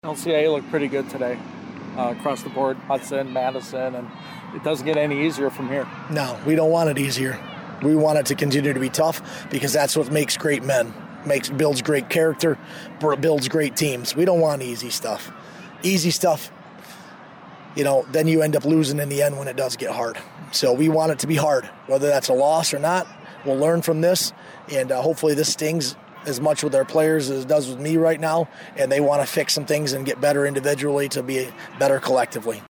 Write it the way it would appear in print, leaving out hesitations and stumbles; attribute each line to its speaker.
Speaker 1: LCA looked pretty good today across the board. Hudson, Madison, and it doesn't get any easier from here.
Speaker 2: No, we don't want it easier. We want it to continue to be tough because that's what makes great men, builds great character, builds great teams. We don't want easy stuff. Easy stuff, then you end up losing in the end when it does get hard. So we want it to be hard, whether that's a loss or not. We'll learn from this, and hopefully this stings as much with our players as it does with me right now, and they want to fix some things and get better individually to be better collectively.